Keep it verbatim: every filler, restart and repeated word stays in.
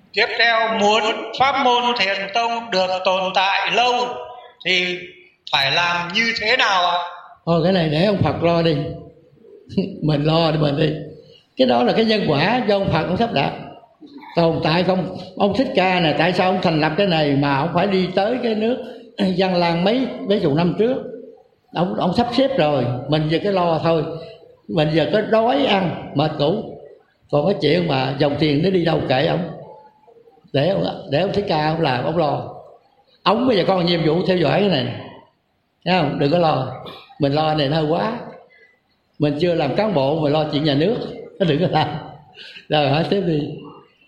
Tiếp theo, muốn pháp môn Thiền Tông được tồn tại lâu thì phải làm như thế nào ạ? Thôi cái này để ông Phật lo đi. Mình lo đi mình đi. Cái đó là cái nhân quả do ông Phật ông sắp đặt. Tồn tại không? Ông Thích Ca này tại sao ông thành lập cái này mà ông phải đi tới cái nước Văn Lang mấy mấy chục năm trước? Ông ông sắp xếp rồi, mình giờ cái lo thôi. Mình giờ có đói ăn mệt ngủ. Còn cái chuyện mà dòng tiền nó đi đâu kệ ông. Để ông để ông Thích Ca ông làm, ông lo. Ông bây giờ có nhiệm vụ theo dõi cái này. Thấy không? Đừng có lo. Mình lo này nó hơi quá. Mình chưa làm cán bộ mà lo chuyện nhà nước, nó đừng có làm. Rồi hỏi tiếp đi.